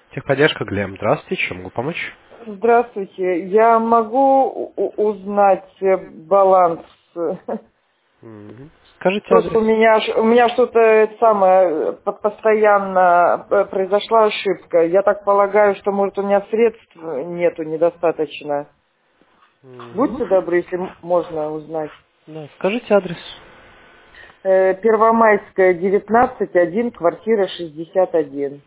Техподдержка, Глеб. Здравствуйте, чем могу помочь? Здравствуйте. Я могу узнать баланс? Скажите Просто адрес. у меня что-то постоянно произошла ошибка. Я так полагаю, что, может, у меня средств нету недостаточно. Будьте добры, если можно узнать. Да, скажите адрес. Первомайская, 19, квартира 61.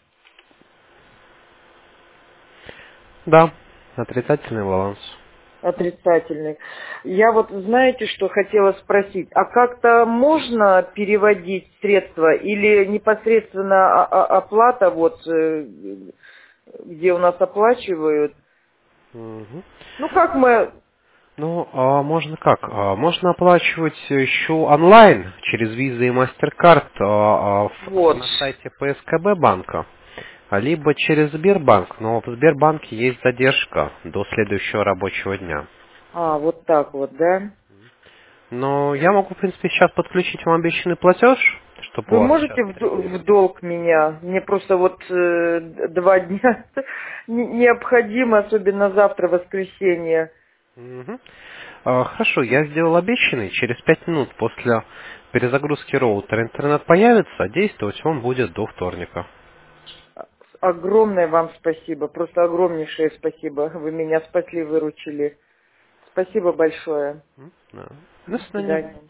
Да, отрицательный баланс. Отрицательный. Я вот, знаете, что хотела спросить, а как-то можно переводить средства или непосредственно оплата, вот, где у нас оплачивают? Мгм. Ну, как мы... Ну, можно как? Можно оплачивать еще онлайн через Visa и MasterCard Вот. на сайте ПСКБ банка, либо через Сбербанк, но в Сбербанке есть задержка до следующего рабочего дня. Вот так вот, да? Но я могу, в принципе, сейчас подключить вам обещанный платеж, чтобы Вы у вас сейчас можете в долг меня? Мне просто вот 2 дня необходимо, особенно завтра, воскресенье. Мгм. Хорошо, я сделал обещанный. Через 5 минут после перезагрузки роутера интернет появится, а действовать он будет до вторника. Огромное вам спасибо, просто огромнейшее спасибо. Вы меня спасли, выручили. Спасибо большое. Да. До До свидания. свидания.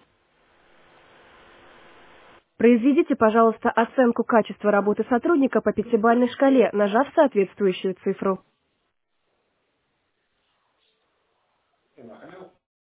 Произведите, пожалуйста, оценку качества работы сотрудника по пятибалльной шкале, нажав соответствующую цифру.